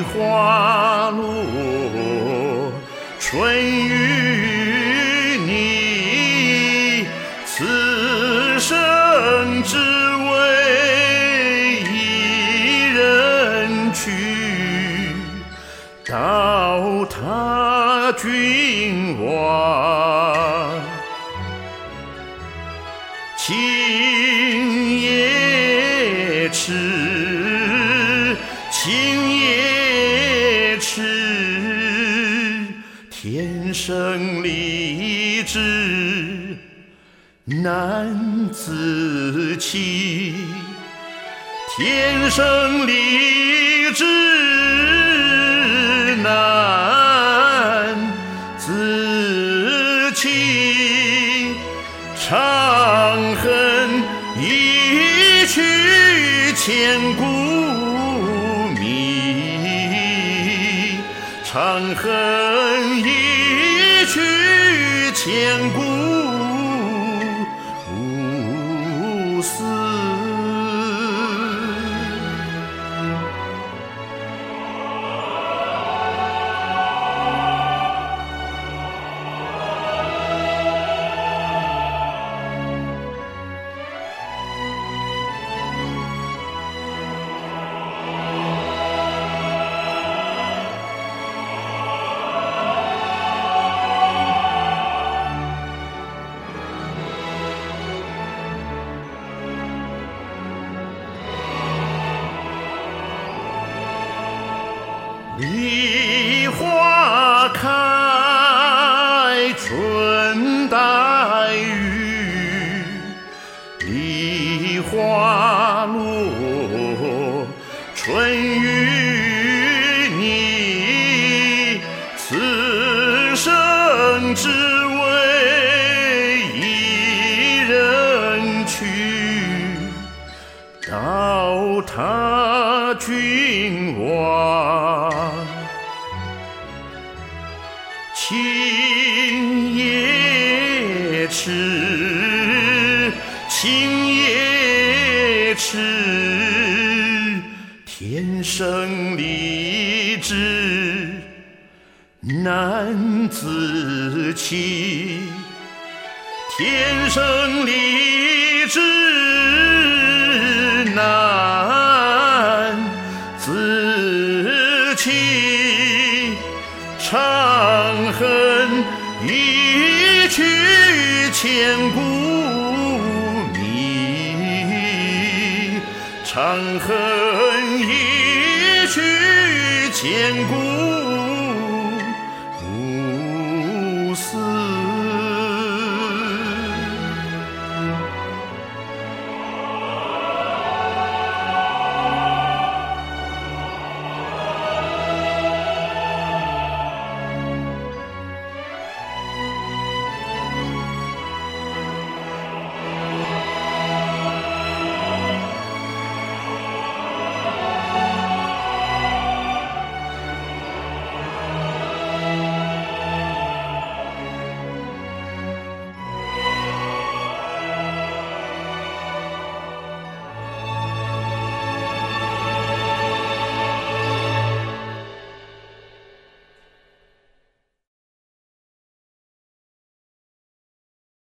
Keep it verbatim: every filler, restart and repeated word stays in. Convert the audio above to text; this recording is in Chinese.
花落春与你，此生只为一人去，到他君王。情也痴，情也痴，天生丽质难自弃，天生丽质难自弃，长恨一去千古迷，长恨一去千古无思。梨花开，春带雨，梨花落，春与你，此生只为一人去，到他君王。情也痴，情也痴，天生丽质难自弃，天生丽质难自弃，长恨一去千古迷，长恨一去千古